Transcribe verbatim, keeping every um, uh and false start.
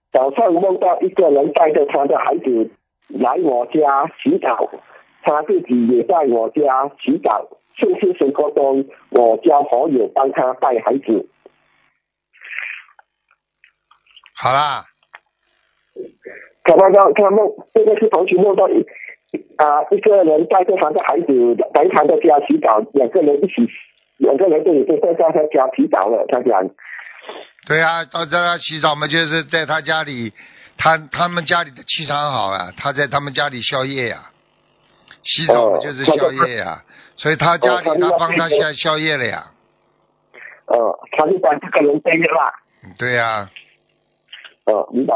早上梦到一个人带着他的孩子来我家洗澡，他自己也在我家洗澡。现实生活中，我交朋友帮他带孩子。 好啦。 他那个他梦，这个是同学梦到一啊、呃、一个人带着他的孩子来他的家洗澡，两个人一起，两个人都已经在他家洗澡了。他讲。 对啊，到这他洗澡嘛，就是在他家里，他他们家里的气场好啊，他在他们家里宵夜呀、啊，洗澡嘛就是宵夜呀、啊，所以他家里他帮他下宵夜了呀。 呃，他就帮这个人背了啦。 对呀、啊。 呃，明白。